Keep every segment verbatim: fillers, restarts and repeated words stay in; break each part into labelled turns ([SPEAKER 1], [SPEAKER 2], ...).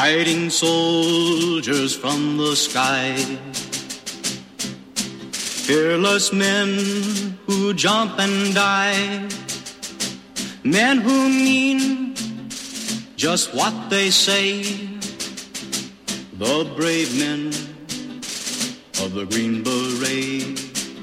[SPEAKER 1] fighting soldiers from the sky. Fearless men who jump and die. Men who mean just what they say. The brave men of the Green Beret.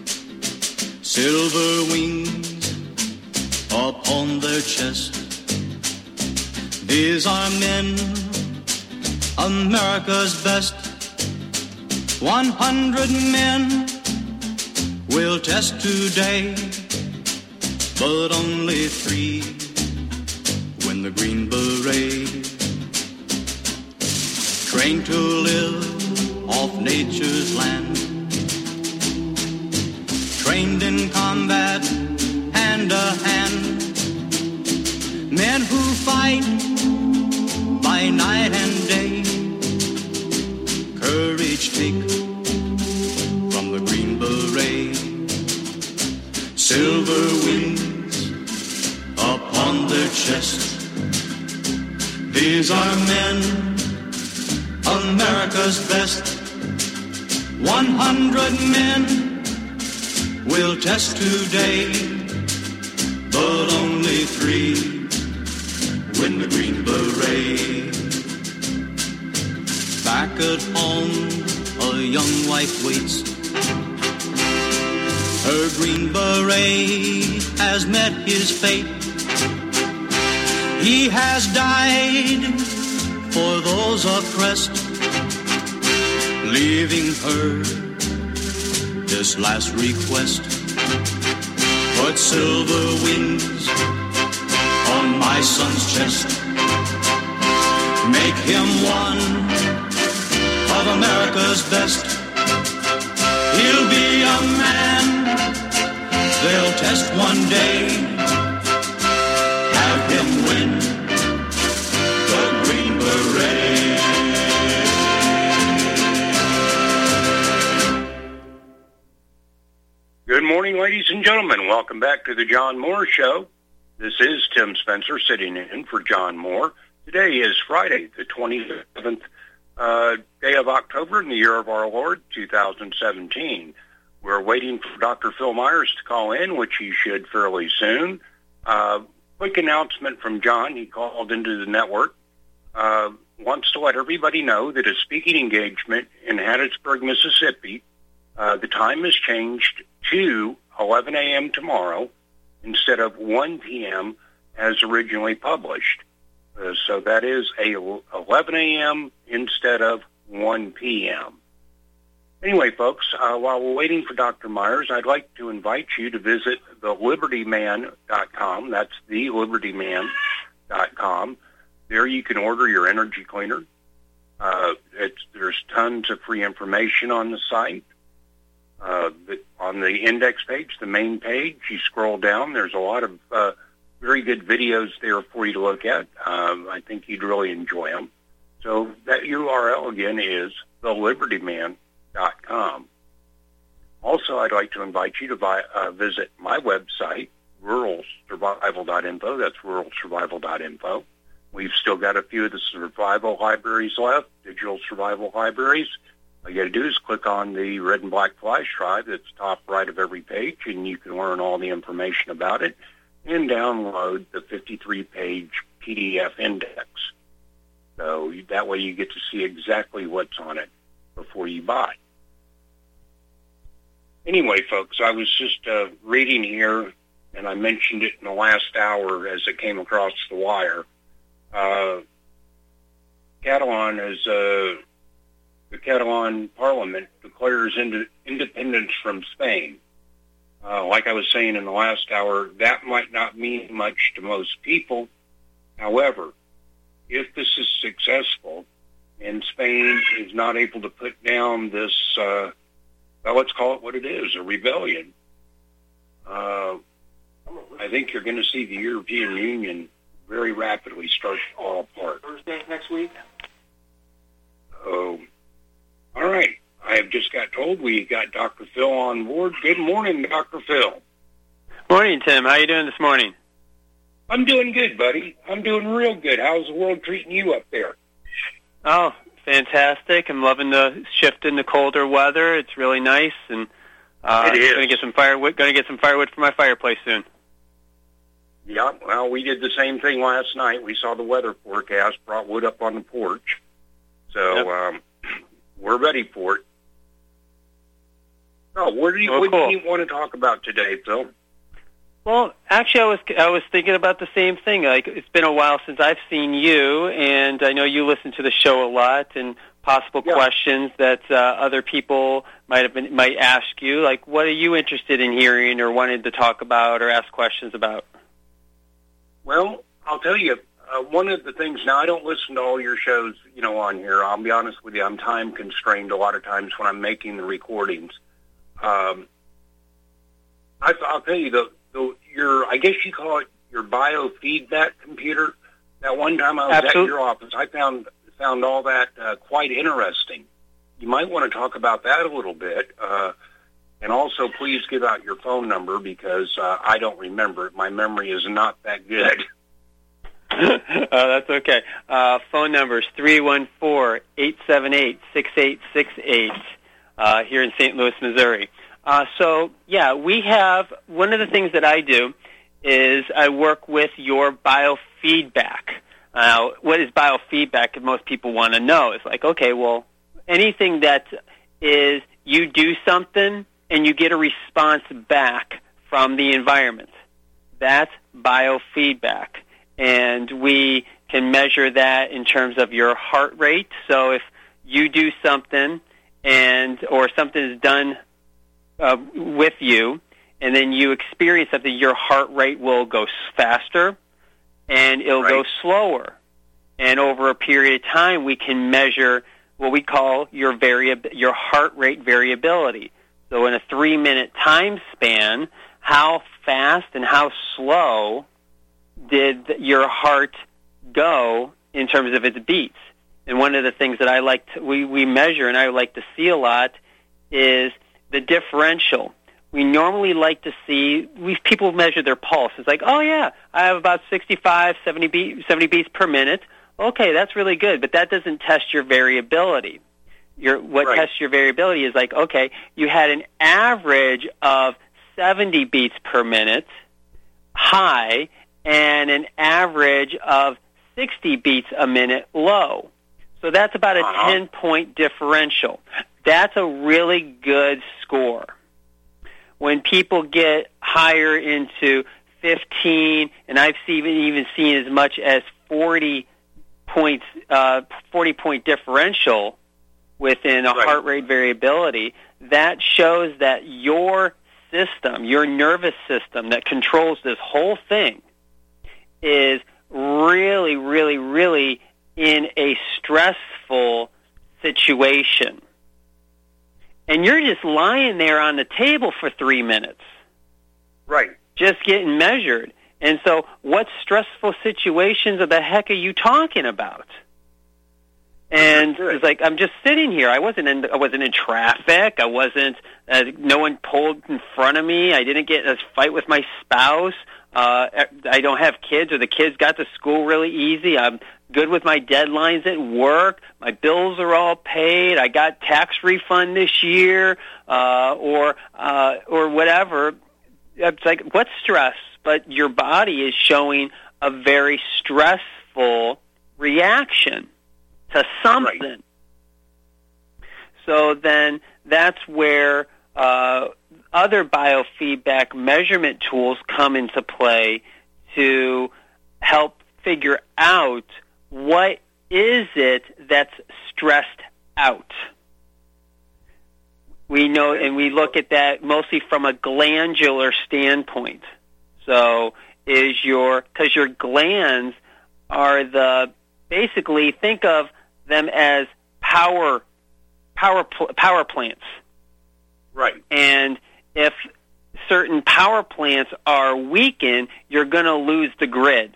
[SPEAKER 1] Silver wings upon their chest. These are men, America's best. One hundred men will test today, but only three win the Green Beret. Trained to live off nature's land. Trained in combat, hand to hand. Men who fight by night and day. Courage take from the Green Beret. Silver wings upon their chest. These are men, America's best. One hundred men will test today, but only three win the Green Beret. Back at home, a young wife waits. Her Green Beret has met his fate. He has died for those oppressed, leaving her this last request. Put silver wings on my son's chest. Make him one of America's best. He'll be a man they'll test one day. Have him win the Green Beret.
[SPEAKER 2] Good morning, ladies and gentlemen. Welcome back to the John Moore Show. This is Tim Spencer sitting in for John Moore. Today is Friday, the twenty-seventh uh, day of October in the year of our Lord, two thousand seventeen. We're waiting for Doctor Phil Myers to call in, which he should fairly soon. Uh, quick announcement from John. He called into the network. Uh, wants to let everybody know that his speaking engagement in Hattiesburg, Mississippi, uh, the time has changed to eleven a.m. tomorrow instead of one p.m. as originally published. Uh, so that is a eleven a.m. instead of one p.m. Anyway, folks, uh, while we're waiting for Doctor Myers, I'd like to invite you to visit the liberty man dot com. That's the liberty man dot com. There you can order your energy cleaner. Uh, it's, there's tons of free information on the site. Uh, the, on the index page, the main page, you scroll down. There's a lot of uh, very good videos there for you to look at. Um, I think you'd really enjoy them. So that U R L, again, is the liberty man dot com. Also, I'd like to invite you to vi- uh, visit my website, rural survival dot info. That's rural survival dot info. We've still got a few of the survival libraries left, digital survival libraries. All you got to do is click on the red and black flash drive that's top right of every page, and you can learn all the information about it and download the fifty-three page P D F index. So that way you get to see exactly what's on it before you buy. Anyway, folks, I was just uh, reading here, and I mentioned it in the last hour as it came across the wire. Uh, Catalan is... Uh, The Catalan Parliament declares ind- independence from Spain. Uh, like I was saying in the last hour, that might not mean much to most people. However, if this is successful and Spain is not able to put down this, uh, well, let's call it what it is, a rebellion, uh, I think you're going to see the European Union very rapidly start to fall apart.
[SPEAKER 3] Thursday next week?
[SPEAKER 2] Oh. All right. I have just got told we got Doctor Phil on board. Good morning, Doctor Phil.
[SPEAKER 3] Morning, Tim. How you doing this morning?
[SPEAKER 2] I'm doing good, buddy. I'm doing real good. How's the world treating you up there?
[SPEAKER 3] Oh, fantastic! I'm loving the shift in the colder weather. It's really nice, and uh,
[SPEAKER 2] it is.
[SPEAKER 3] Going to get some firewood. Going to get some firewood for my fireplace soon.
[SPEAKER 2] Yeah, well, we did the same thing last night. We saw the weather forecast, brought wood up on the porch, so
[SPEAKER 3] Yep.
[SPEAKER 2] um, we're ready for it. Oh, what do you,
[SPEAKER 3] Oh,
[SPEAKER 2] what
[SPEAKER 3] cool.
[SPEAKER 2] do you want to talk about today, Phil?
[SPEAKER 3] Well, actually, I was I was thinking about the same thing. Like, it's been a while since I've seen you, and I know you listen to the show a lot, and possible
[SPEAKER 2] Yeah.
[SPEAKER 3] questions that uh, other people might have been might ask you. Like, what are you interested in hearing, or wanted to talk about, or ask questions about?
[SPEAKER 2] Well, I'll tell you, uh, one of the things, now I don't listen to all your shows, you know, on here. I'll be honest with you, I'm time constrained a lot of times when I'm making the recordings. Um, I, I'll tell you, the, the your, I guess you call it your biofeedback computer. That one time I was
[SPEAKER 3] Absolutely.
[SPEAKER 2] at your office, I found found all that uh, quite interesting. You might want to talk about that a little bit. Uh, And also, please give out your phone number because uh, I don't remember it. My memory is not that good.
[SPEAKER 3] uh, that's okay. Uh, phone number is three one four, eight seven eight, six eight six eight uh, here in Saint Louis, Missouri. Uh, so, yeah, we have, one of the things that I do is I work with your biofeedback. Uh, what is biofeedback? If most people want to know. It's like, okay, well, anything that is you do something and you get a response back from the environment. That's biofeedback. And we can measure that in terms of your heart rate. So if you do something and or something is done uh, with you, and then you experience something, your heart rate will go faster and it'll
[SPEAKER 2] Right.
[SPEAKER 3] go slower. And over a period of time, we can measure what we call your variab- your heart rate variability. So in a three-minute time span, how fast and how slow did your heart go in terms of its beats? And one of the things that I like to, we, we measure and I like to see a lot is the differential. We normally like to see, we people measure their pulse. It's like, oh yeah, I have about sixty-five, seventy, beat, seventy beats per minute. Okay, that's really good, but that doesn't test your variability. Your, what
[SPEAKER 2] Right.
[SPEAKER 3] tests your variability is like, okay, you had an average of seventy beats per minute high and an average of sixty beats a minute low. So that's about a
[SPEAKER 2] Uh-huh.
[SPEAKER 3] ten-point differential. That's a really good score. When people get higher into fifteen, and I've seen, even seen as much as forty points, uh, forty-point differential within a
[SPEAKER 2] Right.
[SPEAKER 3] heart rate variability, that shows that your system, your nervous system that controls this whole thing, is really, really, really in a stressful situation. And you're just lying there on the table for three minutes,
[SPEAKER 2] Right.
[SPEAKER 3] just getting measured. And so what stressful situations of the heck are you talking about? And
[SPEAKER 2] Understood.
[SPEAKER 3] it's like, I'm just sitting here. I wasn't in, I wasn't in traffic. I wasn't, uh, no one pulled in front of me. I didn't get in a fight with my spouse. Uh, I don't have kids, or the kids got to school really easy. I'm good with my deadlines at work. My bills are all paid. I got tax refund this year, uh, or, uh, or whatever. It's like, what's stress? But your body is showing a very stressful reaction to something.
[SPEAKER 2] Right.
[SPEAKER 3] So then that's where uh, other biofeedback measurement tools come into play to help figure out what is it that's stressed out. We know, and we look at that mostly from a glandular standpoint. So is your, because your glands are the, basically think of them as power, power, power plants.
[SPEAKER 2] Right.
[SPEAKER 3] And if certain power plants are weakened, you're going to lose the grid.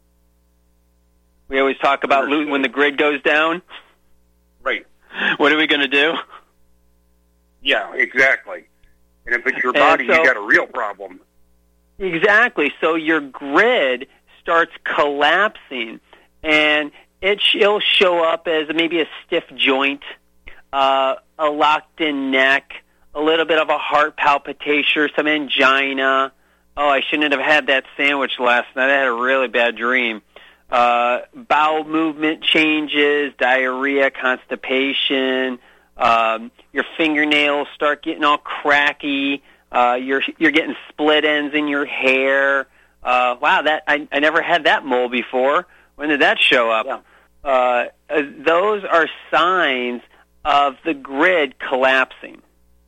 [SPEAKER 3] We always talk about lo- when the grid goes down.
[SPEAKER 2] Right.
[SPEAKER 3] What are we going to do?
[SPEAKER 2] Yeah, exactly. And if it's your
[SPEAKER 3] And
[SPEAKER 2] body,
[SPEAKER 3] so-
[SPEAKER 2] you got a real problem.
[SPEAKER 3] Exactly. So your grid starts collapsing. And it sh- it'll show up as maybe a stiff joint, uh, a locked-in neck, a little bit of a heart palpitation, or some angina. Oh, I shouldn't have had that sandwich last night. I had a really bad dream. Uh, bowel movement changes, diarrhea, constipation. Um, your fingernails start getting all cracky. Uh, you're you're getting split ends in your hair. Uh, wow, that I, I never had that mole before. When did that show up?
[SPEAKER 2] Yeah.
[SPEAKER 3] Uh, uh, those are signs of the grid collapsing.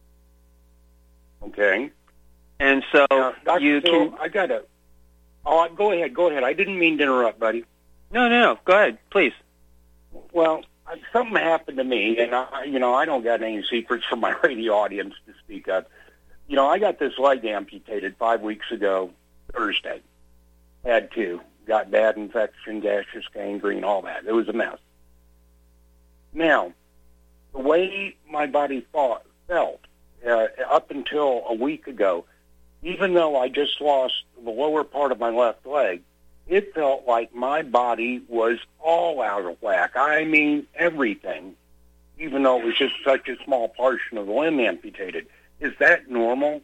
[SPEAKER 2] Okay.
[SPEAKER 3] And so
[SPEAKER 2] Now, Doctor
[SPEAKER 3] you
[SPEAKER 2] Phil,
[SPEAKER 3] can...
[SPEAKER 2] I got to... Oh, go ahead, go ahead. I didn't mean to interrupt, buddy.
[SPEAKER 3] No, no, no. Go ahead, please.
[SPEAKER 2] Well, something happened to me, and, I, you know, I don't got any secrets from my radio audience to speak of. You know, I got this leg amputated five weeks ago, Thursday. Had two. Got bad infection, gaseous gangrene, all that. It was a mess. Now, the way my body thought, felt uh, up until a week ago, even though I just lost the lower part of my left leg, it felt like my body was all out of whack. I mean, everything, even though it was just such a small portion of the limb amputated. Is that normal?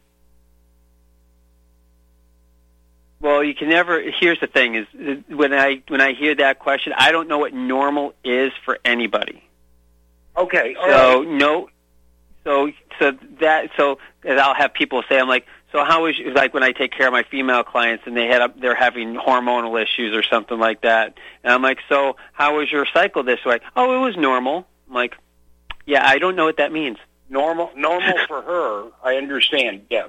[SPEAKER 3] Well, you can never. Here's the thing: is when I when I hear that question, I don't know what normal is for anybody.
[SPEAKER 2] Okay. All
[SPEAKER 3] so
[SPEAKER 2] right.
[SPEAKER 3] no, so so that so as I'll have people say, I'm like, so how is like when I take care of my female clients and they had up, they're having hormonal issues or something like that, and I'm like, so how was your cycle this way? Oh, it was normal. I'm like, yeah, I don't know what that means.
[SPEAKER 2] Normal, normal for her. I understand. Yes.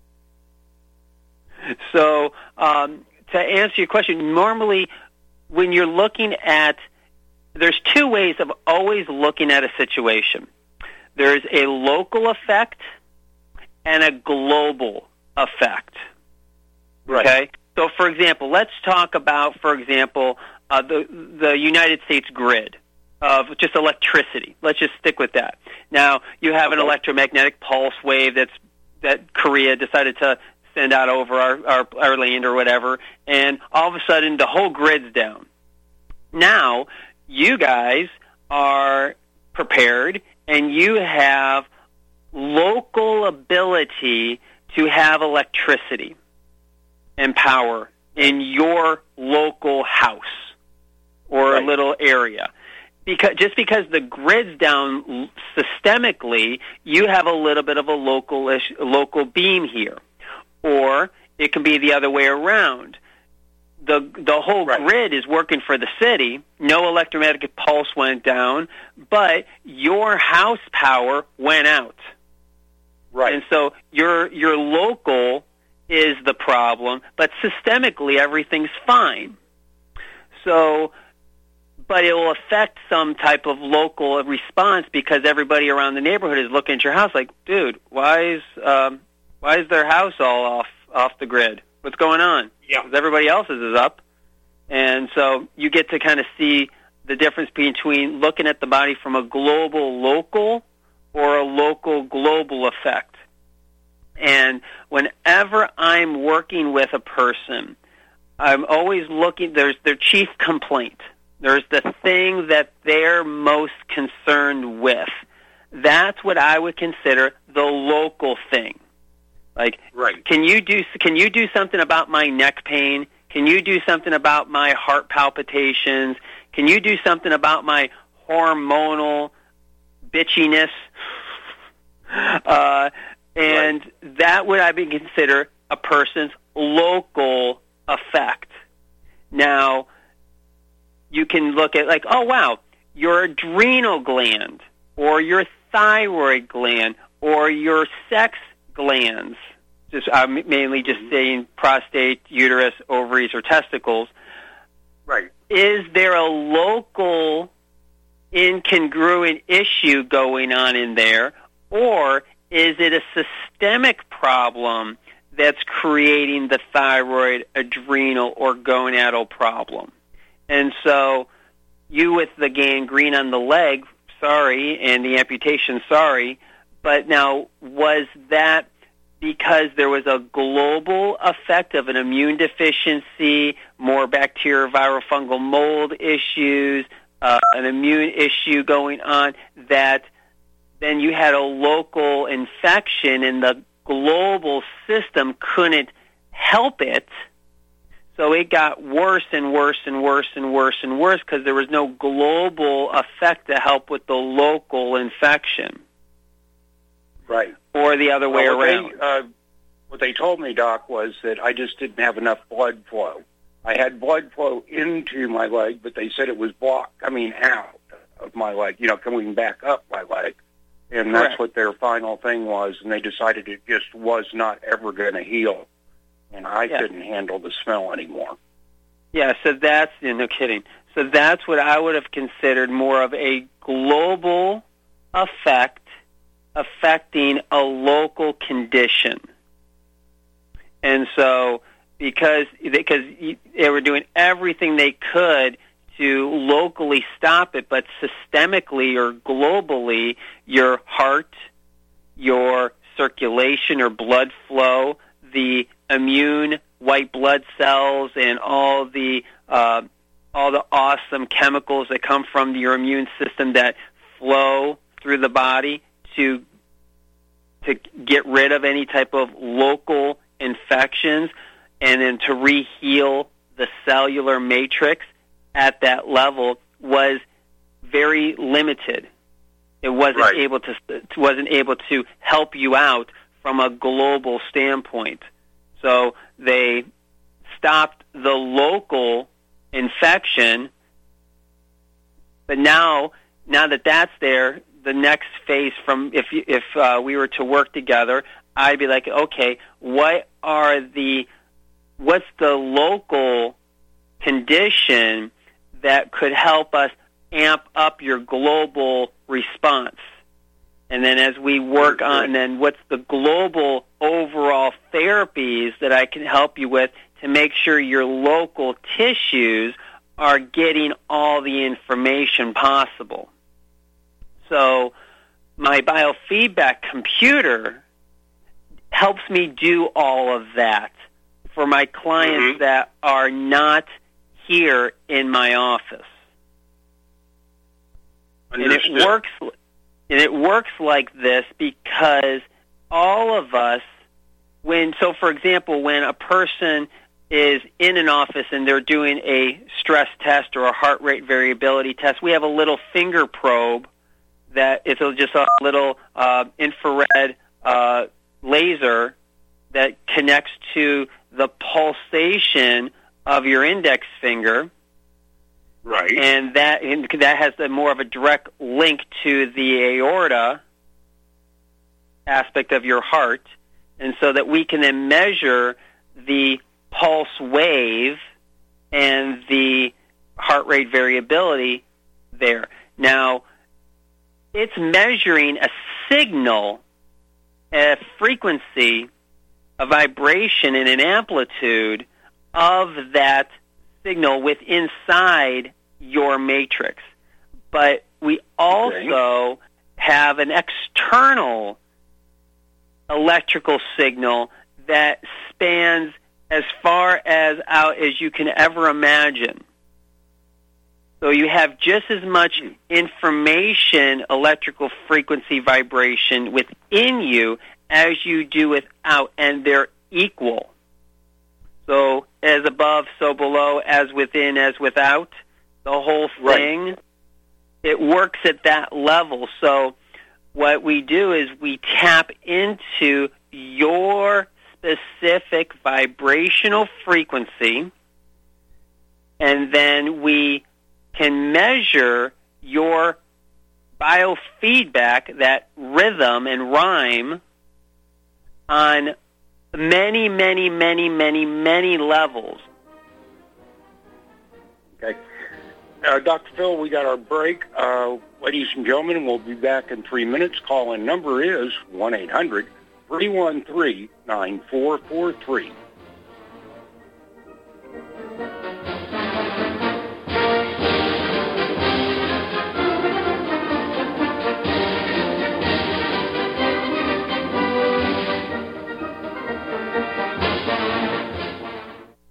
[SPEAKER 3] So um, to answer your question, normally when you're looking at, there's two ways of always looking at a situation. There's a local effect and a global effect.
[SPEAKER 2] Right.
[SPEAKER 3] Okay. So, for example, let's talk about, for example, uh, the the United States grid of just electricity. Let's just stick with that. Now, you have
[SPEAKER 2] Okay.
[SPEAKER 3] an electromagnetic pulse wave that's that Korea decided to send out over our, our, our land or whatever, and all of a sudden the whole grid's down. Now, you guys are prepared, and you have local ability to have electricity and power in your local house or
[SPEAKER 2] Right.
[SPEAKER 3] a little area. Because just because the grid's down systemically, you have a little bit of a local ish, local beam here, or it can be the other way around. the The whole
[SPEAKER 2] Right.
[SPEAKER 3] grid is working for the city. No electromagnetic pulse went down, but your house power went out.
[SPEAKER 2] Right.
[SPEAKER 3] And so your your local is the problem, but systemically everything's fine. So. But it will affect some type of local response because everybody around the neighborhood is looking at your house like, dude, why is um, why is their house all off off the grid? What's going on?
[SPEAKER 2] Yeah.
[SPEAKER 3] Because everybody else's is up, and so you get to kind of see the difference between looking at the body from a global local or a local global effect. And whenever I'm working with a person, I'm always looking. There's their chief complaint. There's the thing that they're most concerned with. That's what I would consider the local thing. Like,
[SPEAKER 2] Right.
[SPEAKER 3] can you do can you do something about my neck pain? Can you do something about my heart palpitations? Can you do something about my hormonal bitchiness? Uh, and right. that would I would consider a person's local effect. Now, you can look at like, oh, wow, your adrenal gland or your thyroid gland or your sex glands, just I'm mainly just saying prostate, uterus, ovaries, or testicles.
[SPEAKER 2] Right.
[SPEAKER 3] Is there a local incongruent issue going on in there, or is it a systemic problem that's creating the thyroid, adrenal, or gonadal problem? And so you with the gangrene on the leg, sorry, and the amputation, sorry, but now was that because there was a global effect of an immune deficiency, more bacterial, viral, fungal mold issues, uh, an immune issue going on, that then you had a local infection and the global system couldn't help it. So it got worse and worse and worse and worse and worse because there was no global effect to help with the local infection.
[SPEAKER 2] Right.
[SPEAKER 3] Or the other way
[SPEAKER 2] well, what
[SPEAKER 3] around.
[SPEAKER 2] They, uh, what they told me, Doc, was that I just didn't have enough blood flow. I had blood flow into my leg, but they said it was blocked coming out of my leg, you know, coming back up my leg. And
[SPEAKER 3] Correct.
[SPEAKER 2] That's what their final thing was, and they decided it just was not ever going to heal. And I
[SPEAKER 3] yeah.
[SPEAKER 2] couldn't handle the smell anymore.
[SPEAKER 3] Yeah, so that's, yeah, no kidding. So that's what I would have considered more of a global effect affecting a local condition. And so because because they were doing everything they could to locally stop it, but systemically or globally, your heart, your circulation or blood flow, the immune white blood cells, and all the uh, all the awesome chemicals that come from your immune system that flow through the body to to get rid of any type of local infections, and then to re-heal the cellular matrix at that level was very limited. It wasn't
[SPEAKER 2] right.
[SPEAKER 3] able to wasn't able to help you out from a global standpoint. So they stopped the local infection, but now, now that that's there, the next phase from if you, if uh, we were to work together, I'd be like, okay, what are the what's the local condition that could help us amp up your global response? And then as we work on, then what's the global overall therapies that I can help you with to make sure your local tissues are getting all the information possible? So my biofeedback computer helps me do all of that for my clients mm-hmm. that are not here in my office.
[SPEAKER 2] Understood.
[SPEAKER 3] And it works and it works like this because all of us, when so for example, when a person is in an office and they're doing a stress test or a heart rate variability test, we have a little finger probe that is just a little uh, infrared uh, laser that connects to the pulsation of your index finger.
[SPEAKER 2] Right.
[SPEAKER 3] And that and that has a more of a direct link to the aorta aspect of your heart, and so that we can then measure the pulse wave and the heart rate variability there. Now, it's measuring a signal, a frequency, a vibration, and an amplitude of that signal within inside your matrix. But we also okay. have an external electrical signal that spans as far as out as you can ever imagine. So you have just as much information, electrical frequency vibration within you as you do without, and they're equal. So as above, so below, as within, as without, the whole thing, right. It works at that level. So what we do is we tap into your specific vibrational frequency, and then we can measure your biofeedback, that rhythm and rhyme, on many, many, many, many, many levels.
[SPEAKER 2] Okay. Uh, Doctor Phil, we got our break. Uh, ladies and gentlemen, we'll be back in three minutes. Call-in number is one eight hundred three one three nine four four three.
[SPEAKER 4] For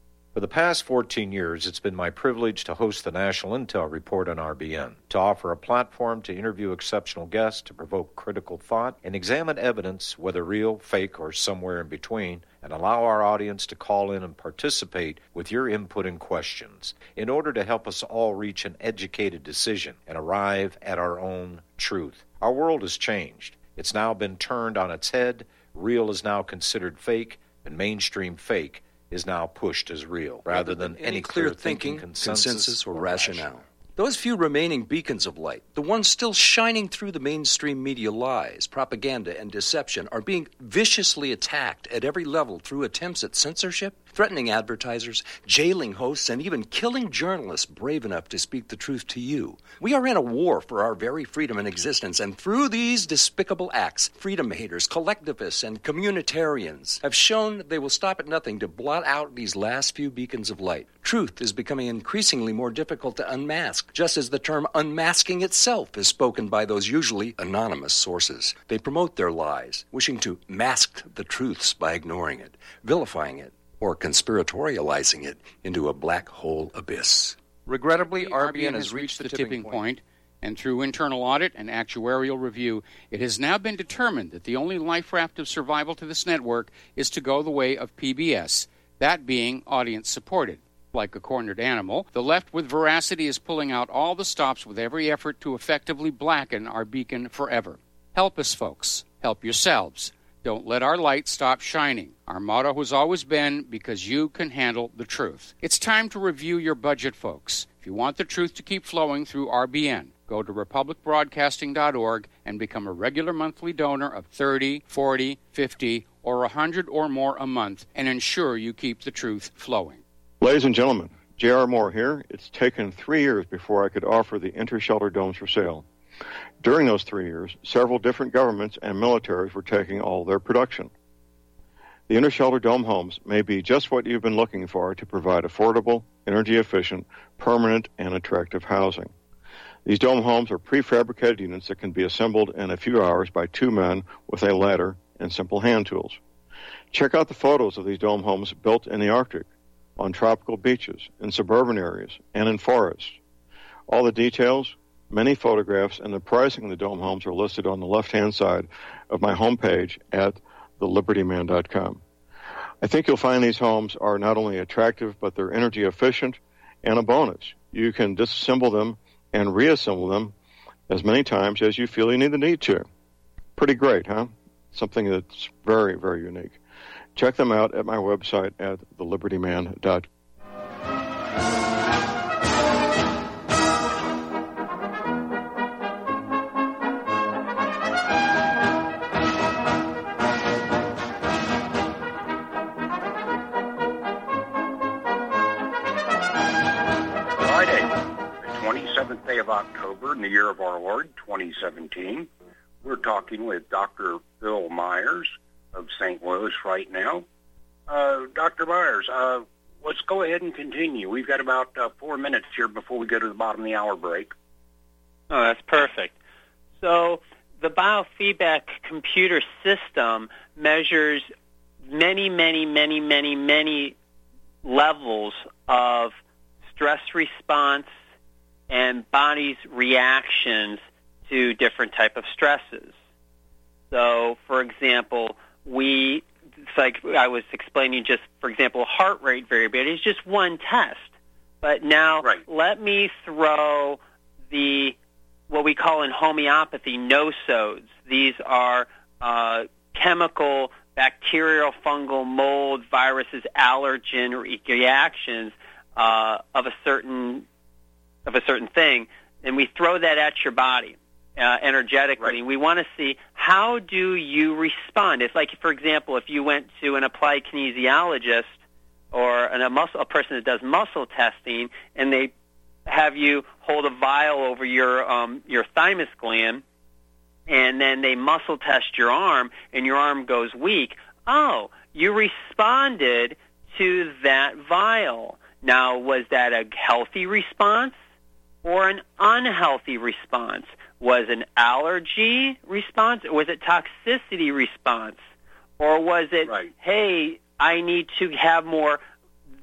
[SPEAKER 4] For the past fourteen years, it's been my privilege to host the National Intel Report on R B N, to offer a platform to interview exceptional guests, to provoke critical thought, and examine evidence, whether real, fake, or somewhere in between, and allow our audience to call in and participate with your input and questions in order to help us all reach an educated decision and arrive at our own truth. Our world has changed. It's now been turned on its head. Real is now considered fake, and mainstream fake is now pushed as real, rather than any, any clear thinking, consensus,
[SPEAKER 5] consensus or,
[SPEAKER 4] or
[SPEAKER 5] rationale.
[SPEAKER 4] rationale.
[SPEAKER 5] Those few remaining beacons of light, the ones still shining through the mainstream media lies, propaganda, and deception, are being viciously attacked at every level through attempts at censorship, threatening advertisers, jailing hosts, and even killing journalists brave enough to speak the truth to you. We are in a war for our very freedom and existence, and through these despicable acts, freedom haters, collectivists, and communitarians have shown they will stop at nothing to blot out these last few beacons of light. Truth is becoming increasingly more difficult to unmask, just as the term unmasking itself is spoken by those usually anonymous sources. They promote their lies, wishing to mask the truths by ignoring it, vilifying it, or conspiratorializing it into a black hole abyss.
[SPEAKER 6] Regrettably, R B N has reached the tipping point, and through internal audit and actuarial review, it has now been determined that the only life raft of survival to this network is to go the way of P B S, that being audience-supported. Like a cornered animal, the left with veracity is pulling out all the stops with every effort to effectively blacken our beacon forever. Help us, folks. Help yourselves. Don't let our light stop shining. Our motto has always been, because you can handle the truth. It's time to review your budget, folks. If you want the truth to keep flowing through R B N, go to republic broadcasting dot org and become a regular monthly donor of thirty, forty, fifty, or one hundred or more a month and ensure you keep the truth flowing.
[SPEAKER 7] Ladies and gentlemen, J R. Moore here. It's taken three years before I could offer the Intershelter domes for sale. During those three years, several different governments and militaries were taking all their production. The Intershelter dome homes may be just what you've been looking for to provide affordable, energy-efficient, permanent, and attractive housing. These dome homes are prefabricated units that can be assembled in a few hours by two men with a ladder and simple hand tools. Check out the photos of these dome homes built in the Arctic, on tropical beaches, in suburban areas, and in forests. All the details, many photographs, and the pricing of the dome homes are listed on the left-hand side of my homepage at the liberty man dot com. I think you'll find these homes are not only attractive, but they're energy efficient, and a bonus. You can disassemble them and reassemble them as many times as you feel you need the need to. Pretty great, huh? Something that's very, very unique. Check them out at my website at the liberty man dot com.
[SPEAKER 2] twenty-seventh day of October in the year of our Lord, twenty seventeen. We're talking with Doctor Bill Myers of Saint Louis right now. Uh, Doctor Myers, uh, let's go ahead and continue. We've got about uh, four minutes here before we go to the bottom of the hour break.
[SPEAKER 3] Oh, that's perfect. So the biofeedback computer system measures many, many, many, many, many levels of stress response and body's reactions to different type of stresses. So, for example, we, it's like I was explaining just, for example, heart rate variability is just one test. But now
[SPEAKER 2] right.
[SPEAKER 3] let me throw the, what we call in homeopathy, nosodes. These are uh, chemical, bacterial, fungal, mold, viruses, allergen reactions uh, of a certain of a certain thing, and we throw that at your body uh, energetically.
[SPEAKER 2] Right.
[SPEAKER 3] We want to see, how do you respond? It's like, for example, if you went to an applied kinesiologist or an, a, muscle, a person that does muscle testing, and they have you hold a vial over your um, your thymus gland, and then they muscle test your arm, and your arm goes weak. Oh, you responded to that vial. Now, was that a healthy response or an unhealthy response? Was an allergy response, or was it toxicity response? Or was it,
[SPEAKER 2] right.
[SPEAKER 3] hey, I need to have more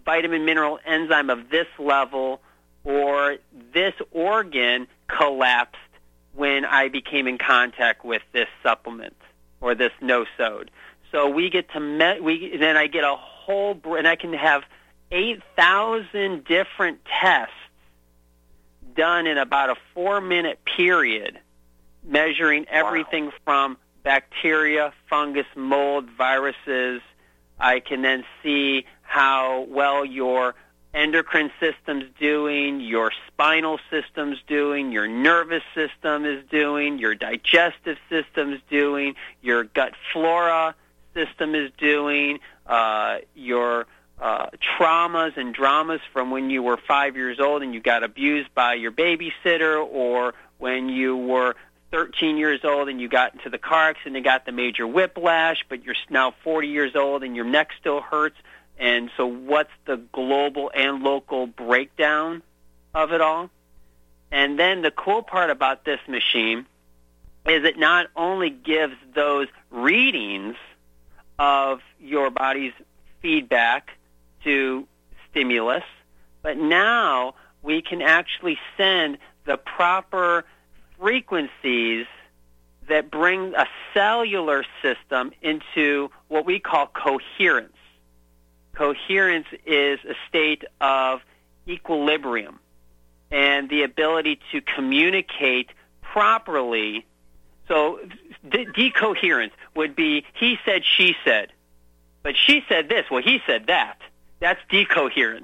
[SPEAKER 3] vitamin, mineral, enzyme of this level, or this organ collapsed when I became in contact with this supplement or this no-sode. So we get to me- we then I get a whole and I can have eight thousand different tests done in about a four-minute period, measuring everything wow. from bacteria, fungus, mold, viruses. I can then see how well your endocrine system's doing, your spinal system's doing, your nervous system is doing, your digestive system's doing, your gut flora system is doing, uh, your uh, traumas and dramas from when you were five years old and you got abused by your babysitter, or when you were thirteen years old and you got into the car accident and got the major whiplash, but you're now forty years old and your neck still hurts. And so what's the global and local breakdown of it all? And then the cool part about this machine is it not only gives those readings of your body's feedback to stimulus, but now we can actually send the proper frequencies that bring a cellular system into what we call coherence. Coherence is a state of equilibrium and the ability to communicate properly. So de- decoherence would be he said, she said, but she said this, well, he said that. That's decoherence.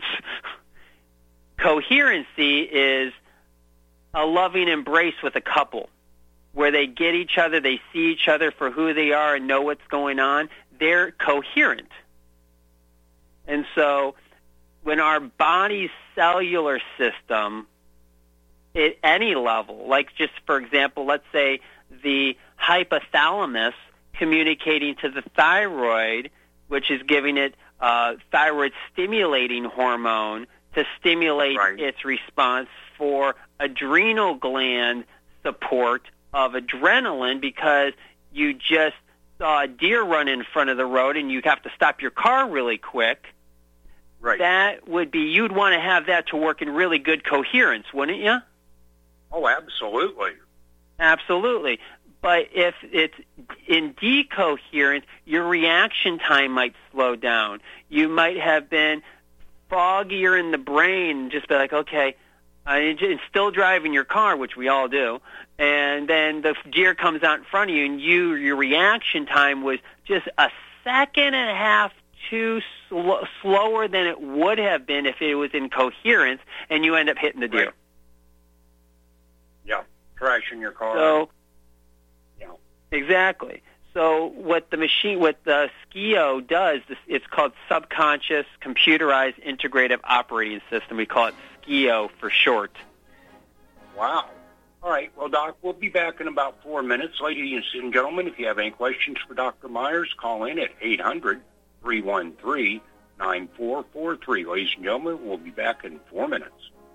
[SPEAKER 3] Coherency is a loving embrace with a couple where they get each other, they see each other for who they are and know what's going on. They're coherent. And so when our body's cellular system at any level, like just for example, let's say the hypothalamus communicating to the thyroid, which is giving it uh, thyroid stimulating hormone to stimulate right. its response for adrenal gland support of adrenaline, because you just saw a deer run in front of the road and you have to stop your car really quick. Right. That would be, you'd want to have that to work in really good coherence, wouldn't you?
[SPEAKER 2] Oh, absolutely.
[SPEAKER 3] Absolutely. But if it's in decoherence, your reaction time might slow down. You might have been foggier in the brain and just be like, okay, I'm still driving your car, which we all do, and then the deer comes out in front of you, and you your reaction time was just a second and a half too sl- slower than it would have been if it was in coherence, and you end up hitting the deer.
[SPEAKER 2] Right. Yeah, crashing your car.
[SPEAKER 3] So,
[SPEAKER 2] yeah,
[SPEAKER 3] exactly. So what the machine, what the SCIO does, it's called Subconscious Computerized Integrative Operating System. We call it SCIO for short.
[SPEAKER 2] Wow. All right. Well, Doc, we'll be back in about four minutes. Ladies and gentlemen, if you have any questions for Doctor Myers, call in at eight hundred, three one three, nine four four three. Ladies and gentlemen, we'll be back in four minutes.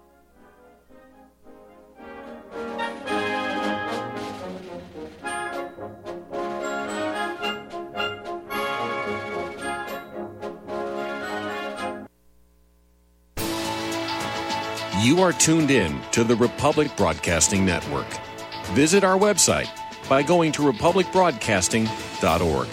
[SPEAKER 8] You are tuned in to the Republic Broadcasting Network. Visit our website by going to republic broadcasting dot org.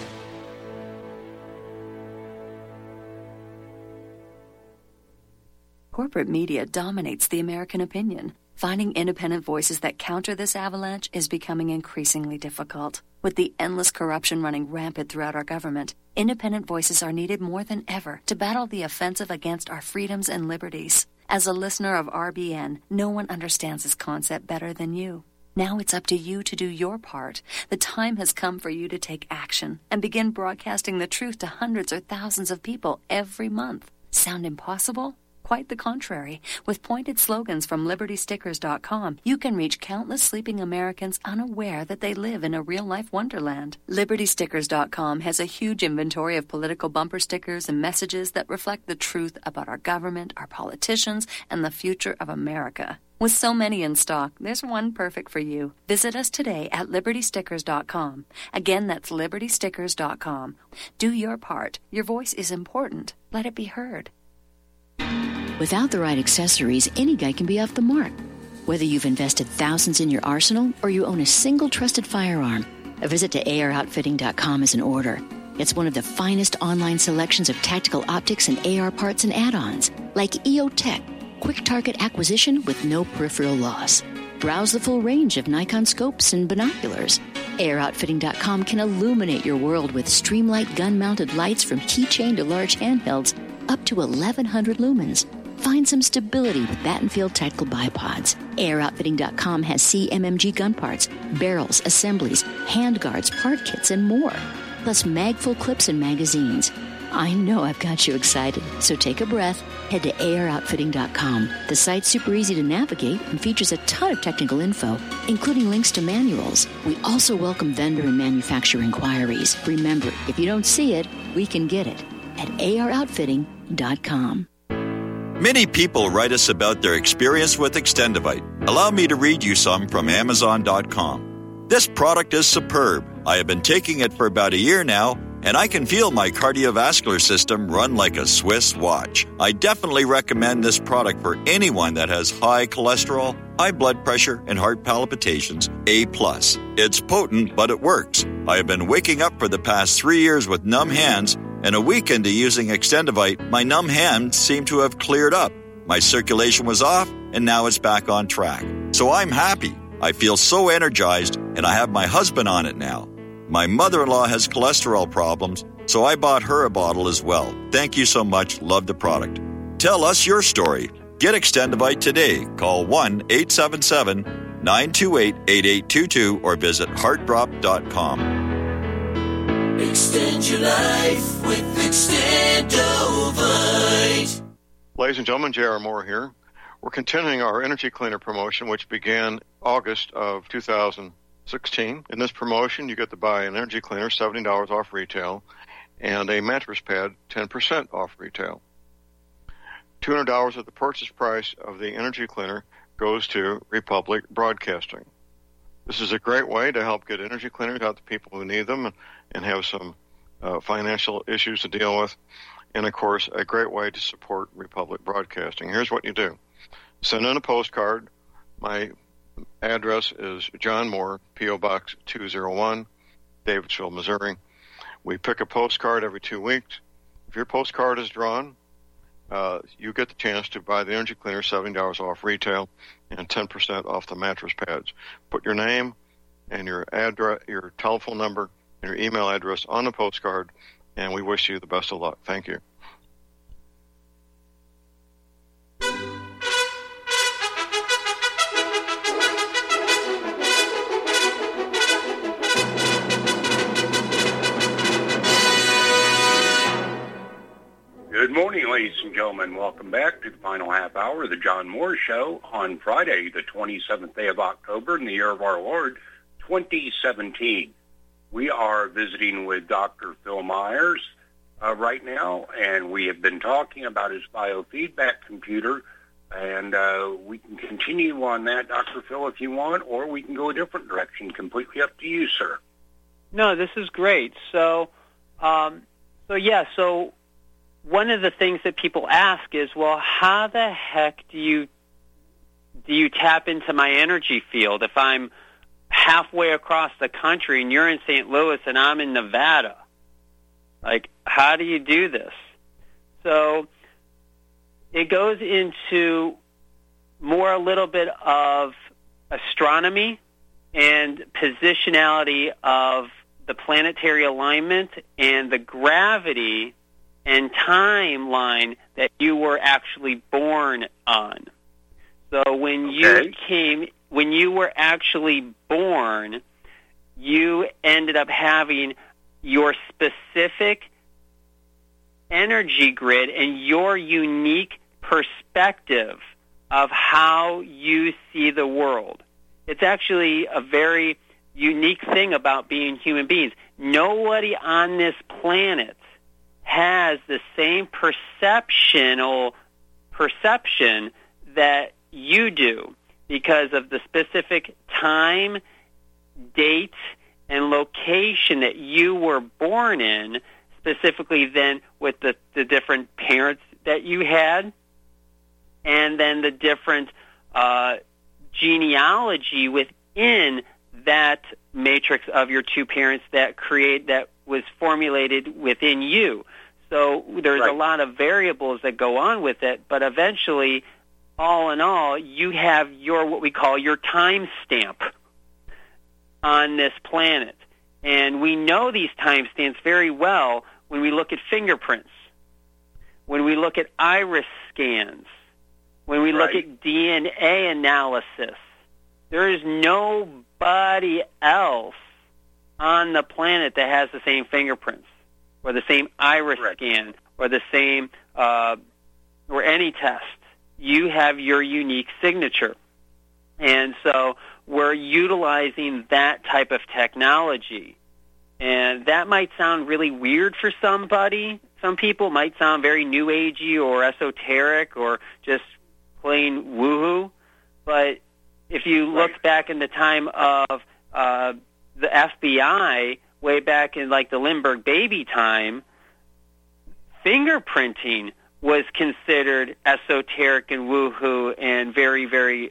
[SPEAKER 9] Corporate media dominates the American opinion. Finding independent voices that counter this avalanche is becoming increasingly difficult. With the endless corruption running rampant throughout our government, independent voices are needed more than ever to battle the offensive against our freedoms and liberties. As a listener of R B N, no one understands this concept better than you. Now it's up to you to do your part. The time has come for you to take action and begin broadcasting the truth to hundreds or thousands of people every month. Sound impossible? Quite the contrary. With pointed slogans from liberty stickers dot com, you can reach countless sleeping Americans unaware that they live in a real-life wonderland. liberty stickers dot com has a huge inventory of political bumper stickers and messages that reflect the truth about our government, our politicians, and the future of America. With so many in stock, there's one perfect for you. Visit us today at liberty stickers dot com. Again, that's liberty stickers dot com. Do your part. Your voice is important. Let it be heard.
[SPEAKER 10] Without the right accessories, any guy can be off the mark. Whether you've invested thousands in your arsenal or you own a single trusted firearm, a visit to A R outfitting dot com is in order. It's one of the finest online selections of tactical optics and A R parts and add-ons, like E O Tech, quick target acquisition with no peripheral loss. Browse the full range of Nikon scopes and binoculars. A R outfitting dot com can illuminate your world with Streamlight gun-mounted lights from keychain to large handhelds up to eleven hundred lumens. Find some stability with Battenfield Tactical Bipods. A R outfitting dot com has C M M G gun parts, barrels, assemblies, handguards, part kits, and more. Plus mag-full clips and magazines. I know I've got you excited, so take a breath. Head to A R outfitting dot com. The site's super easy to navigate and features a ton of technical info, including links to manuals. We also welcome vendor and manufacturer inquiries. Remember, if you don't see it, we can get it at A R outfitting dot com.
[SPEAKER 11] Many people write us about their experience with Extendivite. Allow me to read you some from Amazon dot com. This product is superb. I have been taking it for about a year now, and I can feel my cardiovascular system run like a Swiss watch. I definitely recommend this product for anyone that has high cholesterol, high blood pressure, and heart palpitations, A plus. It's potent, but it works. I have been waking up for the past three years with numb hands, and a week into using Extendivite, my numb hands seem to have cleared up. My circulation was off, and now it's back on track. So I'm happy. I feel so energized, and I have my husband on it now. My mother-in-law has cholesterol problems, so I bought her a bottle as well. Thank you so much. Love the product. Tell us your story. Get Extendivite today. Call one eight seven seven, nine two eight, eight eight two two or visit heart drop dot com.
[SPEAKER 12] Extend your life with Extendovite.
[SPEAKER 7] Ladies and gentlemen, J R. Moore here. We're continuing our Energy Cleaner promotion, which began August of two thousand sixteen. In this promotion, you get to buy an Energy Cleaner, seventy dollars off retail, and a mattress pad, ten percent off retail. two hundred dollars of the purchase price of the Energy Cleaner goes to Republic Broadcasting. This is a great way to help get energy cleaners out to people who need them and, and have some uh, financial issues to deal with. And, of course, a great way to support Republic Broadcasting. Here's what you do. Send in a postcard. My address is John Moore, P O. Box two oh one, Davidsville, Missouri. We pick a postcard every two weeks. If your postcard is drawn, uh, you get the chance to buy the Energy Cleaner, seventy dollars off retail, and ten percent off the mattress pads. Put your name and your address, your telephone number, and your email address on the postcard, and we wish you the best of luck. Thank you.
[SPEAKER 2] Good morning, ladies and gentlemen. Welcome back to the final half hour of the John Moore Show on Friday, the twenty-seventh day of October in the year of our Lord, twenty seventeen. We are visiting with Doctor Phil Myers uh, right now, and we have been talking about his biofeedback computer, and uh, we can continue on that, Doctor Phil, if you want, or we can go a different direction. Completely up to you, sir.
[SPEAKER 3] No, this is great. So, um, so yeah, so one of the things that people ask is, well, how the heck do you do you tap into my energy field if I'm halfway across the country and you're in Saint Louis and I'm in Nevada? Like, how do you do this? So it goes into more a little bit of astronomy and positionality of the planetary alignment and the gravity and timeline that you were actually born on. So when
[SPEAKER 2] okay.
[SPEAKER 3] you came, when you were actually born, you ended up having your specific energy grid and your unique perspective of how you see the world. It's actually a very unique thing about being human beings. Nobody on this planet has the same perceptional perception that you do because of the specific time, date, and location that you were born in, specifically then with the, the different parents that you had. and then the different uh, genealogy within that matrix of your two parents that create that was formulated within you. So there's
[SPEAKER 2] right.
[SPEAKER 3] a lot of variables that go on with it, but eventually, all in all, you have your what we call your time stamp on this planet. And we know these time stamps very well when we look at fingerprints, when we look at iris scans, when we look
[SPEAKER 2] right.
[SPEAKER 3] at D N A analysis. There is nobody else on the planet that has the same fingerprints or the same iris
[SPEAKER 2] right.
[SPEAKER 3] scan or the same uh, or any test. You have your unique signature. And so we're utilizing that type of technology. And that might sound really weird for somebody. Some people might sound very new agey or esoteric or just plain woo-hoo. But if you look
[SPEAKER 2] right.
[SPEAKER 3] back in the time of uh, the F B I, way back in like the Lindbergh baby time, fingerprinting was considered esoteric and woo-hoo and very, very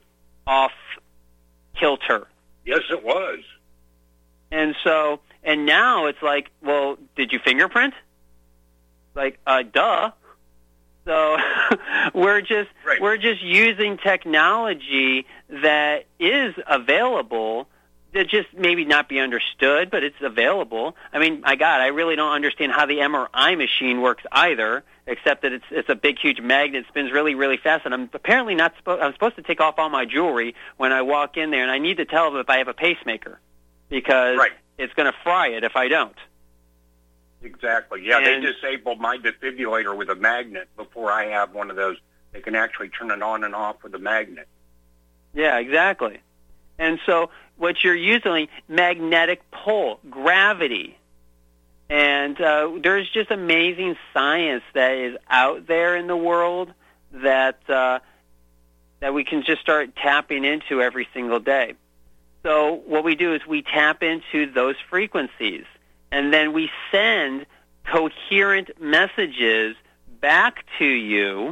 [SPEAKER 3] off-kilter.
[SPEAKER 2] Yes, it was.
[SPEAKER 3] And so, and now it's like, well, did you fingerprint? Like, uh, duh. So we're just
[SPEAKER 2] right.
[SPEAKER 3] we're just using technology that is available that just maybe not be understood, but it's available. I mean, my God, I really don't understand how the M R I machine works either, except that it's it's a big, huge magnet, spins really, really fast, and I'm apparently not supposed. I'm supposed to take off all my jewelry when I walk in there, and I need to tell them if I have a pacemaker because
[SPEAKER 2] right.
[SPEAKER 3] it's going to fry it if I don't.
[SPEAKER 2] Exactly. Yeah,
[SPEAKER 3] and,
[SPEAKER 2] they disabled my defibrillator with a magnet before I have one of those. They can actually turn it on and off with a magnet.
[SPEAKER 3] Yeah, exactly. And so what you're using, magnetic pole, gravity. And uh, there's just amazing science that is out there in the world that uh, that we can just start tapping into every single day. So what we do is we tap into those frequencies, and then we send coherent messages back to you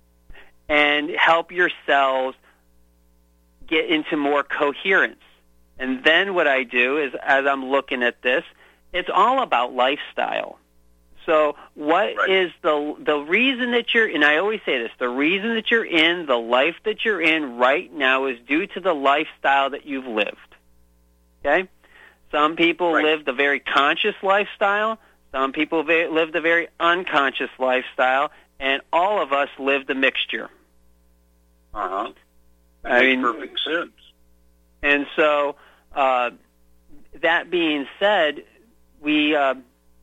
[SPEAKER 3] and help your cells get into more coherence. And then what I do is, as I'm looking at this, it's all about lifestyle. So what
[SPEAKER 2] right.
[SPEAKER 3] is the the reason that you're, and I always say this, the reason that you're in the life that you're in right now is due to the lifestyle that you've lived. Okay? Some people
[SPEAKER 2] right.
[SPEAKER 3] lived a very conscious lifestyle. Some people ve- lived a very unconscious lifestyle. And all of us lived a mixture.
[SPEAKER 2] Uh-huh. That
[SPEAKER 3] I
[SPEAKER 2] makes
[SPEAKER 3] mean,
[SPEAKER 2] perfect sense.
[SPEAKER 3] And so, uh, that being said, we uh,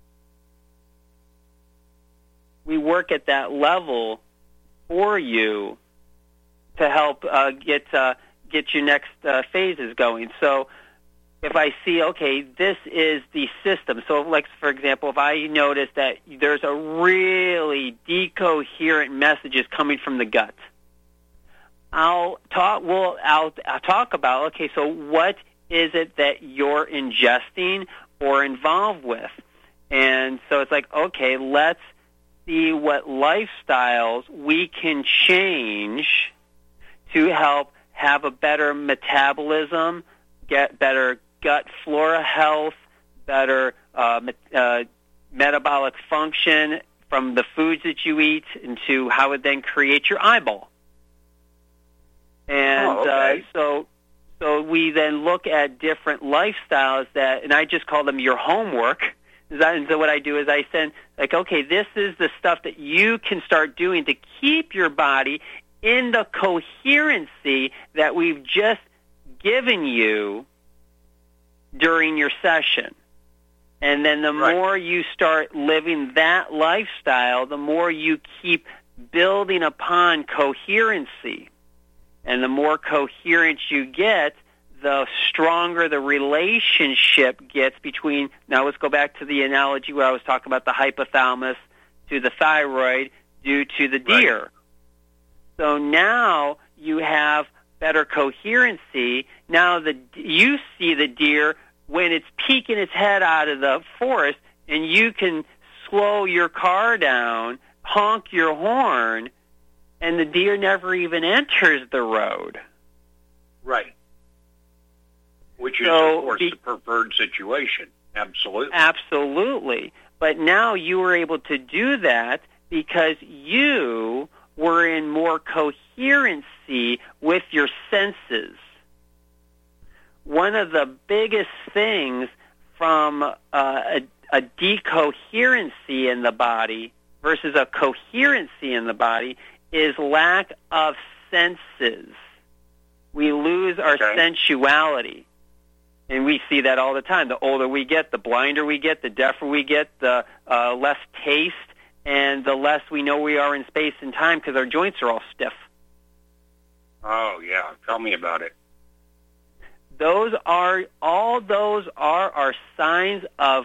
[SPEAKER 3] we work at that level for you to help uh, get uh, get your next uh, phases going. So if I see, okay, this is the system. So, like, for example, if I notice that there's a really decoherent messages coming from the gut, I'll talk. Well, I'll, I'll talk about. Okay, so what is it that you're ingesting or involved with? And so it's like, okay, let's see what lifestyles we can change to help have a better metabolism, get better gut flora health, better uh, uh, metabolic function from the foods that you eat, into how it then creates your eyeball. And
[SPEAKER 2] oh, okay.
[SPEAKER 3] uh, so, so we then look at different lifestyles that, and I just call them your homework. And so what I do is I send, like, okay, this is the stuff that you can start doing to keep your body in the coherency that we've just given you during your session. And then the
[SPEAKER 2] right.
[SPEAKER 3] more you start living that lifestyle, the more you keep building upon coherency. And the more coherent you get, the stronger the relationship gets between, now let's go back to the analogy where I was talking about the hypothalamus to the thyroid due to the deer.
[SPEAKER 2] Right.
[SPEAKER 3] So now you have better coherency. Now the you see the deer when it's peeking its head out of the forest, and you can slow your car down, honk your horn, and the deer never even enters the road.
[SPEAKER 2] Right. Which is,
[SPEAKER 3] So
[SPEAKER 2] of course,
[SPEAKER 3] be-
[SPEAKER 2] the preferred situation. Absolutely.
[SPEAKER 3] Absolutely. But now you were able to do that because you were in more coherency with your senses. One of the biggest things from uh, a, a decoherency in the body versus a coherency in the body is lack of senses. We lose our
[SPEAKER 2] Okay.
[SPEAKER 3] sensuality. And we see that all the time. The older we get, the blinder we get, the deafer we get, the uh, less taste, and the less we know we are in space and time because our joints are all stiff.
[SPEAKER 2] Oh, yeah. Tell me about it.
[SPEAKER 3] Those are, all those are, are signs of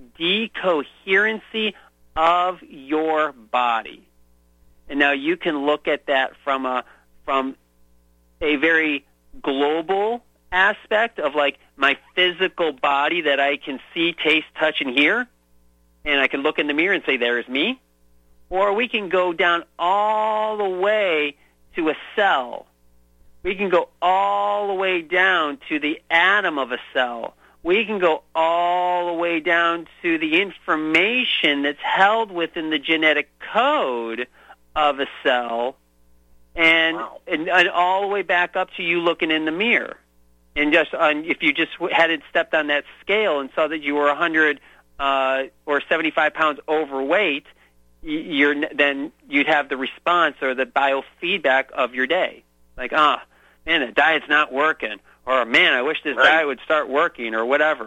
[SPEAKER 3] decoherency of your body. And now you can look at that from a, from a very global aspect of like my physical body that I can see, taste, touch, and hear, and I can look in the mirror and say, there's me. Or we can go down all the way to a cell. We can go all the way down to the atom of a cell. We can go all the way down to the information that's held within the genetic code of a cell, and,
[SPEAKER 2] Wow.
[SPEAKER 3] and, and all the way back up to you looking in the mirror. And just on, if you just had it stepped on that scale and saw that you were one hundred uh, or seventy-five pounds overweight, you're then you'd have the response or the biofeedback of your day, like, ah, man, the diet's not working, or man, I wish this
[SPEAKER 2] Right.
[SPEAKER 3] diet would start working, or whatever.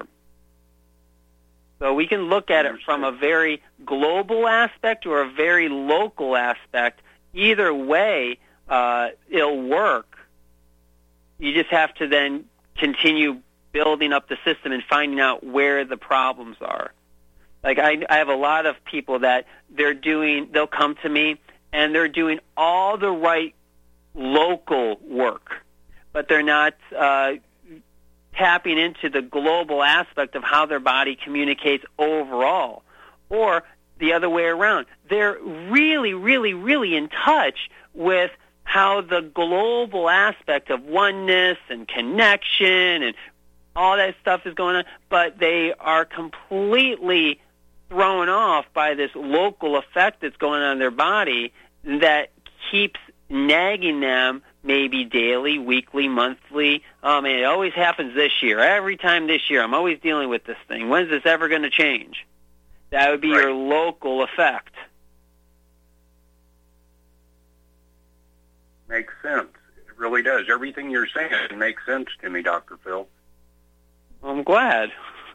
[SPEAKER 3] So we can look at it from a very global aspect or a very local aspect. Either way, uh, it'll work. You just have to then continue building up the system and finding out where the problems are. Like I, I have a lot of people that they're doing, they'll come to me and they're doing all the right local work, but they're not uh, tapping into the global aspect of how their body communicates overall. Or the other way around, they're really, really, really in touch with how the global aspect of oneness and connection and all that stuff is going on, but they are completely thrown off by this local effect that's going on in their body that keeps nagging them maybe daily, weekly, monthly. Oh, man, it always happens this year. Every time this year, I'm always dealing with this thing. When's this ever going to change? That would be
[SPEAKER 2] Right.
[SPEAKER 3] your local effect.
[SPEAKER 2] Makes sense. It really does. Everything you're saying makes sense to me, Doctor Phil.
[SPEAKER 3] I'm glad.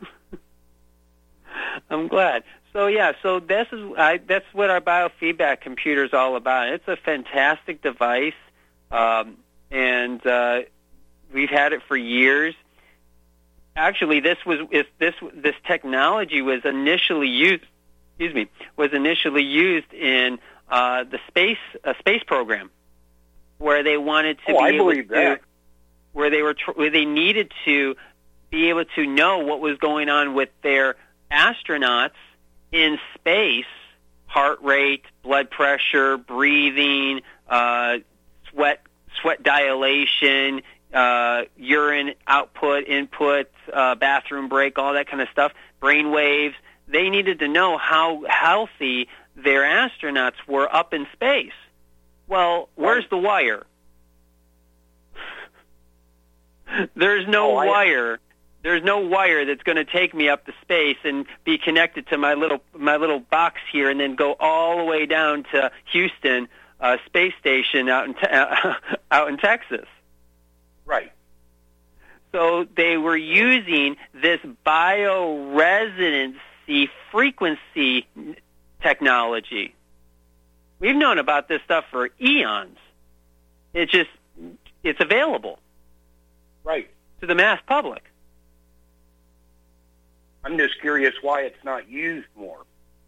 [SPEAKER 3] I'm glad. So yeah, so this is I, that's what our biofeedback computer is all about. It's a fantastic device, um, and uh, we've had it for years. Actually, this was if this this technology was initially used. Excuse me, was initially used in uh, the space uh, space program, where they wanted to
[SPEAKER 2] Oh,
[SPEAKER 3] be
[SPEAKER 2] I
[SPEAKER 3] able
[SPEAKER 2] believe
[SPEAKER 3] to,
[SPEAKER 2] that.
[SPEAKER 3] where they were tr- where they needed to be able to know what was going on with their astronauts in space, heart rate, blood pressure, breathing, uh, sweat sweat dilation, uh, urine output, input, uh, bathroom break, all that kind of stuff, brain waves. They needed to know how healthy their astronauts were up in space. Well, where's the wire? There's no
[SPEAKER 2] Oh, I-
[SPEAKER 3] wire. There's no wire that's going to take me up to space and be connected to my little my little box here, and then go all the way down to Houston uh, Space Station out in te- uh, out in Texas.
[SPEAKER 2] Right.
[SPEAKER 3] So they were using this bioresonancy frequency technology. We've known about this stuff for eons. It's just it's available
[SPEAKER 2] Right.
[SPEAKER 3] to the mass public.
[SPEAKER 2] I'm just curious why it's not used more.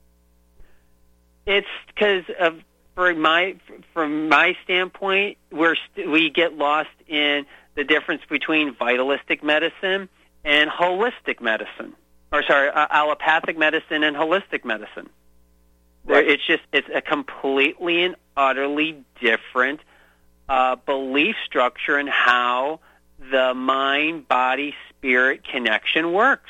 [SPEAKER 3] It's because of, for my, from my standpoint, we're st- we get lost in the difference between vitalistic medicine and holistic medicine, or sorry, uh, allopathic medicine and holistic medicine. There-
[SPEAKER 2] Right.
[SPEAKER 3] It's just it's a completely and utterly different uh, belief structure in how the mind-body-spirit connection works.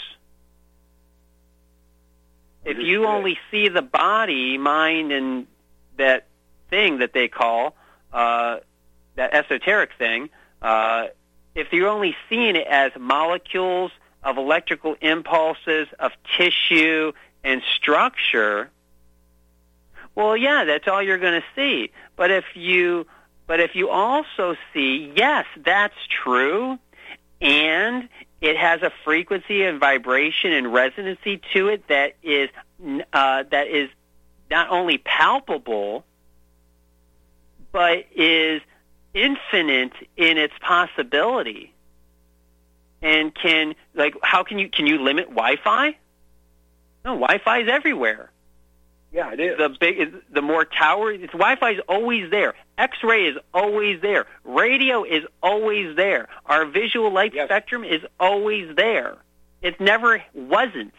[SPEAKER 3] If you only see the body, mind, and that thing that they call, uh, that esoteric thing, uh, if you're only seeing it as molecules of electrical impulses, of tissue and structure, well, yeah, that's all you're going to see. But if you, but if you also see, yes, that's true, and it has a frequency and vibration and resonancy to it that is uh, that is not only palpable, but is infinite in its possibility. And can like how can you can you limit Wi-Fi? No, Wi-Fi is everywhere.
[SPEAKER 2] Yeah, it is.
[SPEAKER 3] The big, the more towers, Wi-Fi is always there. X-ray is always there. Radio is always there. Our visual light yes. spectrum is always there. It never wasn't.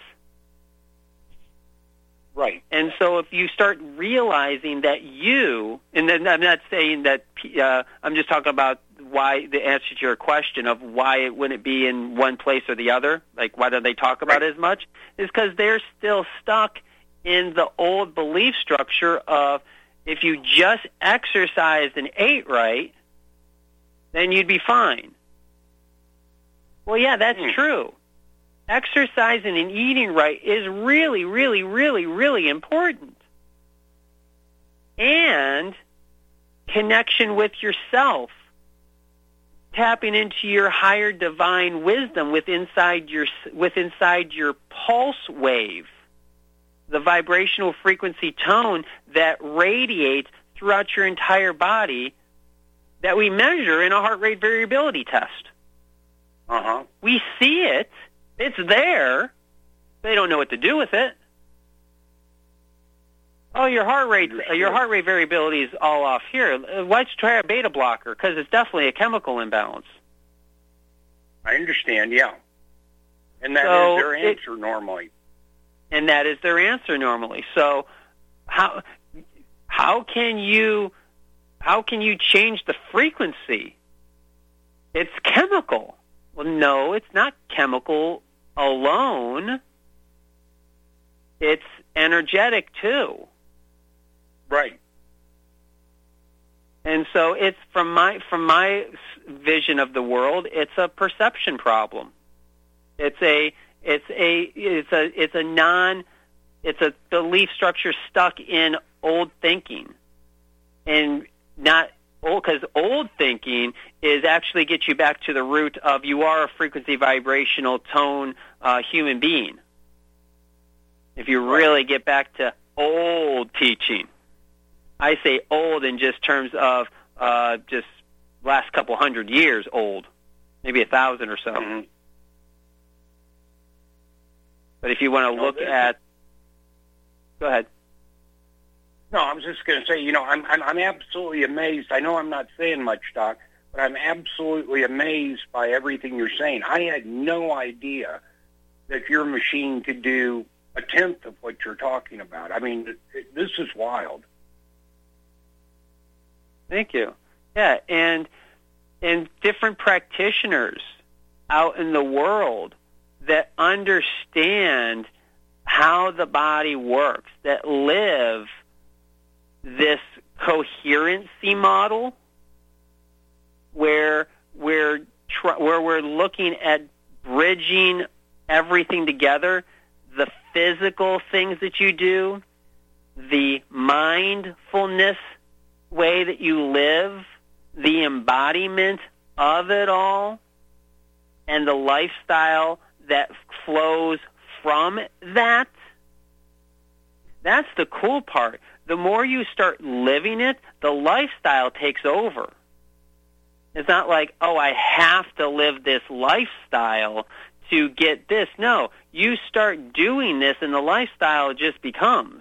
[SPEAKER 2] Right.
[SPEAKER 3] And so if you start realizing that you, and then I'm not saying that, uh, I'm just talking about why, the answer to your question of why it wouldn't be in one place or the other, like why don't they talk about right. it as much, is because they're still stuck in the old belief structure of if you just exercised and ate right, then you'd be fine. Well, yeah, that's mm. true. Exercising and eating right is really, really, really, really important. And connection with yourself, tapping into your higher divine wisdom with inside your, with inside your pulse wave, the vibrational frequency tone that radiates throughout your entire body that we measure in a heart rate variability test.
[SPEAKER 2] Uh-huh.
[SPEAKER 3] We see it. It's there. They don't know what to do with it. Oh, your heart rate, your heart rate variability is all off here. Let's try a beta blocker because it's definitely a chemical imbalance.
[SPEAKER 2] I understand, yeah. And that
[SPEAKER 3] so
[SPEAKER 2] is their answer
[SPEAKER 3] it,
[SPEAKER 2] normally.
[SPEAKER 3] And that is their answer normally. So how how can you how can you change the frequency? It's chemical. Well, no, it's not chemical alone. It's energetic too.
[SPEAKER 2] Right.
[SPEAKER 3] And so it's from my from my vision of the world, it's a perception problem. It's a It's a it's a it's a non it's a belief structure stuck in old thinking, and not old because old thinking is actually get you back to the root of you are a frequency vibrational tone uh, human being. If you really get back to old teaching, I say old in just terms of uh, just last couple hundred years old, maybe a thousand or so.
[SPEAKER 2] Mm-hmm.
[SPEAKER 3] But if you want to look no, at, go ahead.
[SPEAKER 2] No, I was just going to say, you know, I'm, I'm I'm absolutely amazed. I know I'm not saying much, Doc, but I'm absolutely amazed by everything you're saying. I had no idea that your machine could do a tenth of what you're talking about. I mean, it, it, this is wild.
[SPEAKER 3] Thank you. Yeah, and and different practitioners out in the world that understand how the body works, that live this coherency model where we're tr- where we're looking at bridging everything together, the physical things that you do, the mindfulness way that you live, the embodiment of it all, and the lifestyle that flows from that. That's the cool part. The more you start living it, the lifestyle takes over. It's not like, oh, I have to live this lifestyle to get this. No, you start doing this and the lifestyle just becomes.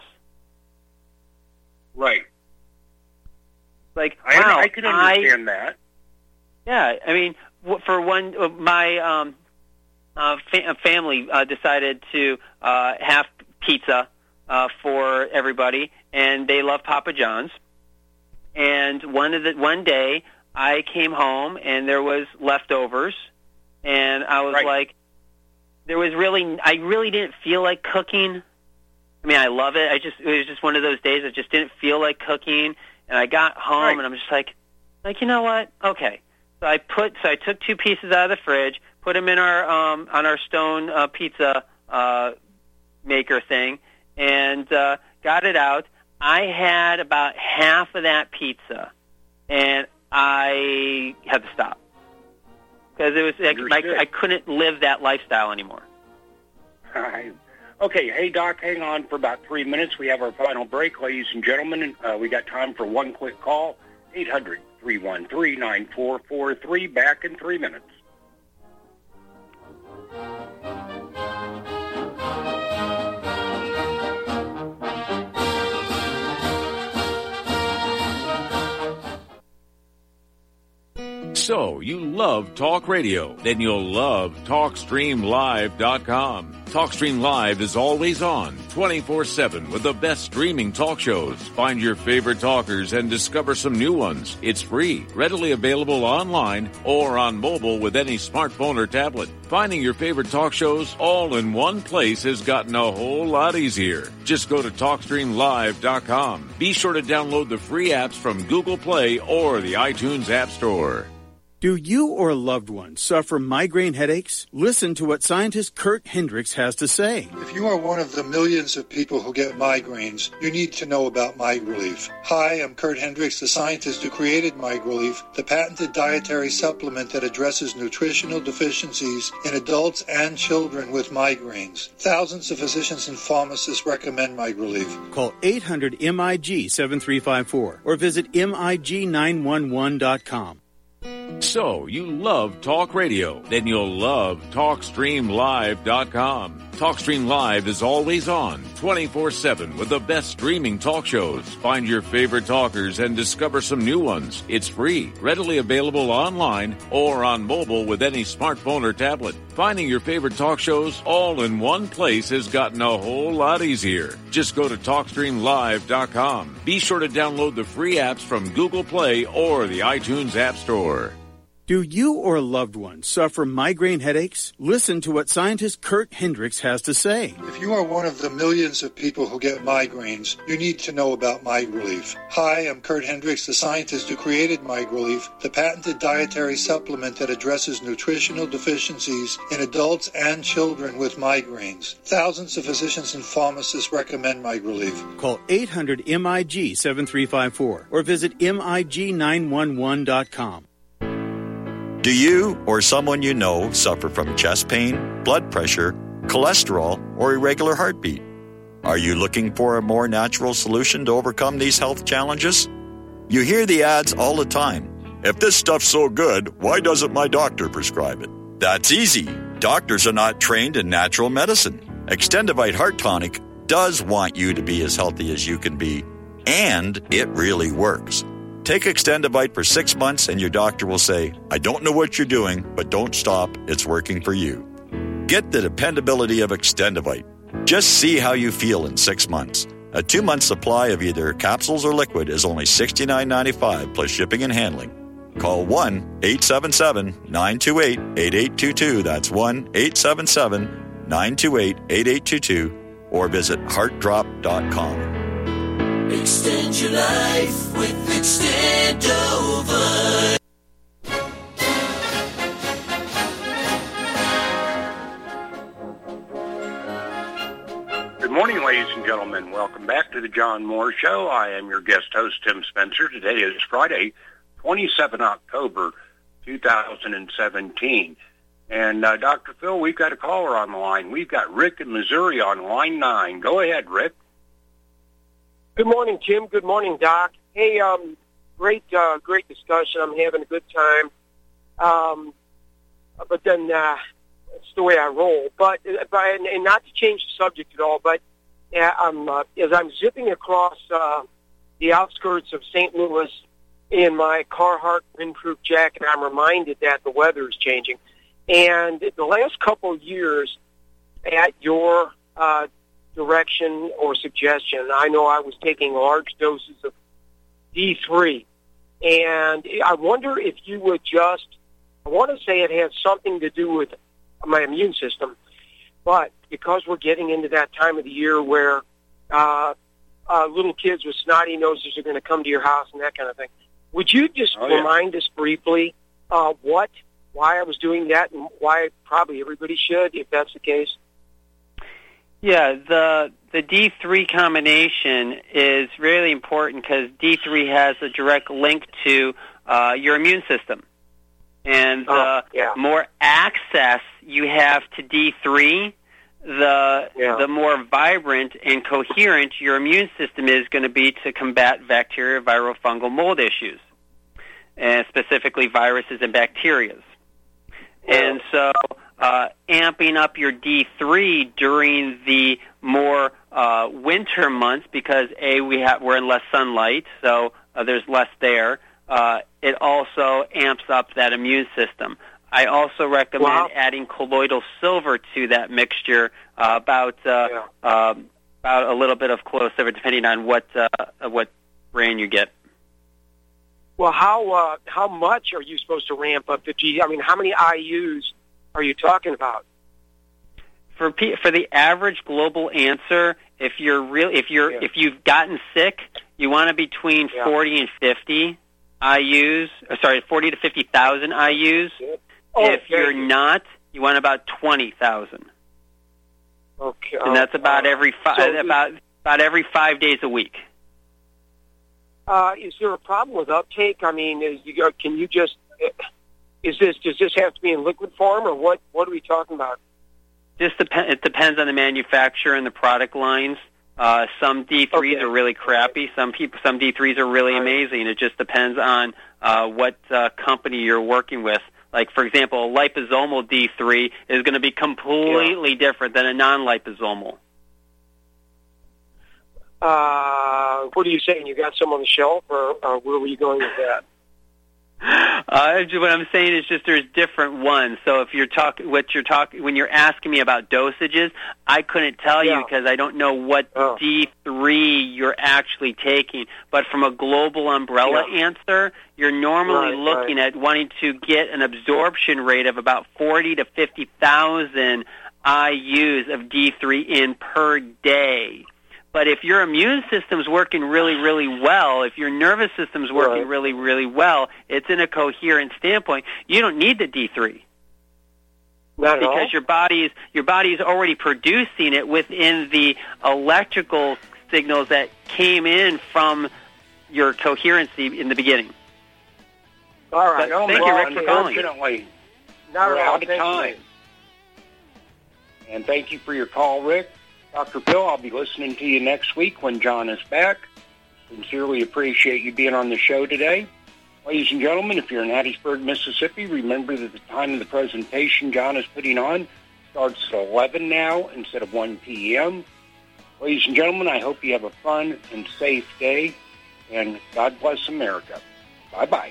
[SPEAKER 2] Right.
[SPEAKER 3] Like,
[SPEAKER 2] I,
[SPEAKER 3] wow,
[SPEAKER 2] I can understand
[SPEAKER 3] I,
[SPEAKER 2] that.
[SPEAKER 3] Yeah, I mean, for one, my um, uh, fa- family uh, decided to uh, have pizza uh, for everybody, and they love Papa John's. And one of the one day I came home and there was leftovers, and I was
[SPEAKER 2] right.
[SPEAKER 3] like, there was really, I really didn't feel like cooking. I mean, I love it. I just, it was just one of those days I just didn't feel like cooking, and I got home
[SPEAKER 2] right.
[SPEAKER 3] and I'm just like, like you know what? Okay. So I put, so I took two pieces out of the fridge, put them in our um, on our stone uh, pizza uh, maker thing, and uh, got it out. I had about half of that pizza, and I had to stop because it was like, I, I couldn't live that lifestyle anymore.
[SPEAKER 2] Okay, hey, Doc, hang on for about three minutes. We have our final break, ladies and gentlemen. Uh, we got time for one quick call, eight hundred, three one three, nine four four three, back in three minutes.
[SPEAKER 8] So, you love talk radio? Then you'll love talk stream live dot com. TalkStream Live is always on, twenty-four seven, with the best streaming talk shows. Find your favorite talkers and discover some new ones. It's free, readily available online or on mobile with any smartphone or tablet. Finding your favorite talk shows all in one place has gotten a whole lot easier. Just go to talk stream live dot com. Be sure to download the free apps from Google Play or the iTunes App Store.
[SPEAKER 13] Do you or a loved one suffer migraine headaches? Listen to what scientist Kurt Hendricks has to say.
[SPEAKER 14] If you are one of the millions of people who get migraines, you need to know about MigRelief. Hi, I'm Kurt Hendricks, the scientist who created MigRelief, the patented dietary supplement that addresses nutritional deficiencies in adults and children with migraines. Thousands of physicians and pharmacists recommend MigRelief.
[SPEAKER 13] Call eight hundred M I G seven three five four or visit M I G nine one one dot com.
[SPEAKER 8] So, you love talk radio? Then you'll love talk stream live dot com. TalkStream Live is always on, twenty-four seven, with the best streaming talk shows. Find your favorite talkers and discover some new ones. It's free, readily available online or on mobile with any smartphone or tablet. Finding your favorite talk shows all in one place has gotten a whole lot easier. Just go to talk stream live dot com. Be sure to download the free apps from Google Play or the iTunes App Store.
[SPEAKER 13] Do you or a loved one suffer migraine headaches? Listen to what scientist Kurt Hendricks has to say.
[SPEAKER 14] If you are one of the millions of people who get migraines, you need to know about MigRelief. Hi, I'm Kurt Hendricks, the scientist who created MigRelief, the patented dietary supplement that addresses nutritional deficiencies in adults and children with migraines. Thousands of physicians and pharmacists recommend MigRelief.
[SPEAKER 13] Call eight hundred M I G seven three five four or visit M I G nine one one dot com.
[SPEAKER 11] Do you or someone you know suffer from chest pain, blood pressure, cholesterol, or irregular heartbeat? Are you looking for a more natural solution to overcome these health challenges? You hear the ads all the time. If this stuff's so good, why doesn't my doctor prescribe it? That's easy. Doctors are not trained in natural medicine. Extendivite Heart Tonic does want you to be as healthy as you can be, and it really works. Take Extendivite for six months and your doctor will say, I don't know what you're doing, but don't stop. It's working for you. Get the dependability of Extendivite. Just see how you feel in six months. A two-month supply of either capsules or liquid is only sixty-nine ninety-five plus shipping and handling. Call one eight seven seven, nine two eight, eight eight two two. That's one eight seven seven, nine two eight, eight eight two two or visit heart drop dot com.
[SPEAKER 12] Extend your life with Extendovite.
[SPEAKER 2] Good morning, ladies and gentlemen. Welcome back to the John Moore Show. I am your guest host, Tim Spencer. Today is Friday, twenty-seventh of October, two thousand seventeen. And, uh, Doctor Phil, we've got a caller on the line. We've got Rick in Missouri on line nine. Go ahead, Rick.
[SPEAKER 15] Good morning, Jim. Good morning, Doc. Hey, um, great, uh, great discussion. I'm having a good time. Um, but then, uh, it's the way I roll. But, but and not to change the subject at all, but uh, I'm, uh, as I'm zipping across uh, the outskirts of Saint Louis in my Carhartt windproof jacket, I'm reminded that the weather is changing. And the last couple of years, at your uh, direction or suggestion, I know I was taking large doses of D three. And I wonder if you would just, I want to say it has something to do with my immune system, but because we're getting into that time of the year where uh, uh, little kids with snotty noses are going to come to your house and that kind of thing, would you just
[SPEAKER 2] oh, yeah.
[SPEAKER 15] remind us briefly uh, what, why I was doing that and why probably everybody should, if that's the case?
[SPEAKER 3] Yeah, the the D three combination is really important because D three has a direct link to uh, your immune system. And the
[SPEAKER 15] oh, yeah.
[SPEAKER 3] more access you have to D three, the
[SPEAKER 15] yeah.
[SPEAKER 3] the more vibrant and coherent your immune system is going to be to combat bacteria, viral, fungal, mold issues, and specifically viruses and bacteria. And so uh, amping up your D three during the more uh, winter months because, A, we have, we're in less sunlight, so uh, there's less there. Uh, it also amps up that immune system. I also recommend
[SPEAKER 15] wow.
[SPEAKER 3] adding colloidal silver to that mixture, uh, about uh,
[SPEAKER 15] yeah.
[SPEAKER 3] uh, about a little bit of colloidal silver, depending on what uh, what brand you get.
[SPEAKER 15] Well, how uh, how much are you supposed to ramp up the G? I mean, how many I U's are you talking about?
[SPEAKER 3] For P, for the average global answer, if you're real, if you're
[SPEAKER 15] yeah.
[SPEAKER 3] if you've gotten sick, you want to between
[SPEAKER 15] yeah.
[SPEAKER 3] forty and fifty I U's. Or sorry, forty to fifty thousand I U's.
[SPEAKER 15] Oh,
[SPEAKER 3] if you're
[SPEAKER 15] you.
[SPEAKER 3] not, you want about twenty thousand.
[SPEAKER 15] Okay,
[SPEAKER 3] and that's about
[SPEAKER 15] uh,
[SPEAKER 3] every fi-
[SPEAKER 15] so
[SPEAKER 3] about about every five days a week.
[SPEAKER 15] Uh, is there a problem with uptake? I mean, is you, can you just is this does this have to be in liquid form or what? What are we talking about?
[SPEAKER 3] Just dep- it depends on the manufacturer and the product lines. Uh, some D threes
[SPEAKER 15] okay.
[SPEAKER 3] are really crappy. Some people, some D threes are really amazing. It just depends on uh, what uh, company you're working with. Like, for example, a liposomal D three is going to be completely
[SPEAKER 15] yeah.
[SPEAKER 3] different than a non-liposomal.
[SPEAKER 15] Uh, what are you saying? You got some on the shelf, or, or where were you going with that?
[SPEAKER 3] Uh, what I'm saying is just there's different ones. So if you're talking, what you're talking, when you're asking me about dosages, I couldn't tell
[SPEAKER 15] yeah.
[SPEAKER 3] you because I don't know what
[SPEAKER 15] oh.
[SPEAKER 3] D three you're actually taking. But from a global umbrella
[SPEAKER 15] yeah.
[SPEAKER 3] answer, you're normally
[SPEAKER 15] right,
[SPEAKER 3] looking
[SPEAKER 15] right.
[SPEAKER 3] at wanting to get an absorption rate of about forty to fifty thousand I U's of D three in per day. But if your immune system's working really, really well, if your nervous system's working
[SPEAKER 15] right.
[SPEAKER 3] really, really well, it's in a coherent standpoint, you don't need the D three.
[SPEAKER 15] Not at
[SPEAKER 3] because
[SPEAKER 15] all?
[SPEAKER 3] your body's your body's already producing it within the electrical signals that came in from your coherency in the beginning.
[SPEAKER 15] All right.
[SPEAKER 3] But
[SPEAKER 15] oh,
[SPEAKER 3] thank
[SPEAKER 15] well,
[SPEAKER 3] you, Rick, for calling.
[SPEAKER 2] Unfortunately,
[SPEAKER 15] Not
[SPEAKER 2] we're
[SPEAKER 15] at all.
[SPEAKER 2] out of
[SPEAKER 15] Thank
[SPEAKER 2] time.
[SPEAKER 15] you.
[SPEAKER 2] And thank you for your call, Rick. Doctor Bill, I'll be listening to you next week when John is back. Sincerely appreciate you being on the show today. Ladies and gentlemen, if you're in Hattiesburg, Mississippi, remember that the time of the presentation John is putting on starts at eleven now instead of one p.m. Ladies and gentlemen, I hope you have a fun and safe day, and God bless America. Bye-bye.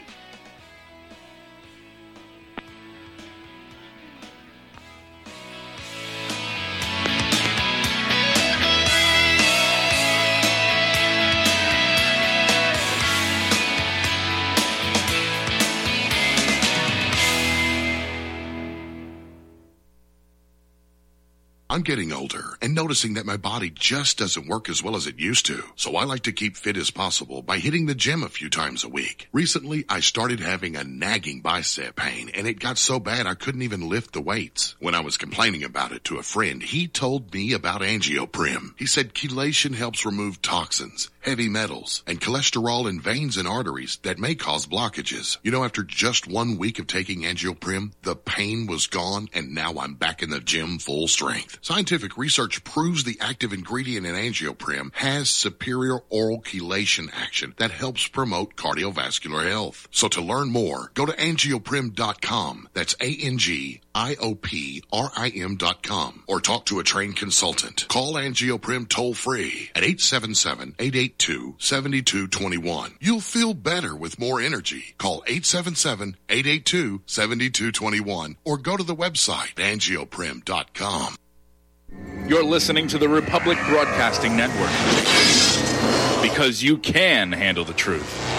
[SPEAKER 16] I'm getting older and noticing that my body just doesn't work as well as it used to. So I like to keep fit as possible by hitting the gym a few times a week. Recently, I started having a nagging bicep pain, and it got so bad I couldn't even lift the weights. When I was complaining about it to a friend, he told me about Angioprim. He said chelation helps remove toxins, heavy metals, and cholesterol in veins and arteries that may cause blockages. You know, after just one week of taking Angioprim, the pain was gone, and now I'm back in the gym full strength. Scientific research proves the active ingredient in Angioprim has superior oral chelation action that helps promote cardiovascular health. So to learn more, go to angioprim dot com. That's A N G I O P R I M dot com. Or talk to a trained consultant. Call Angioprim toll free at eight seven seven, eight eight two, seven two two one. You'll feel better with more energy. Call eight seven seven, eight eight two, seven two two one or go to the website angioprim dot com.
[SPEAKER 17] You're listening to the Republic Broadcasting Network because you can handle the truth.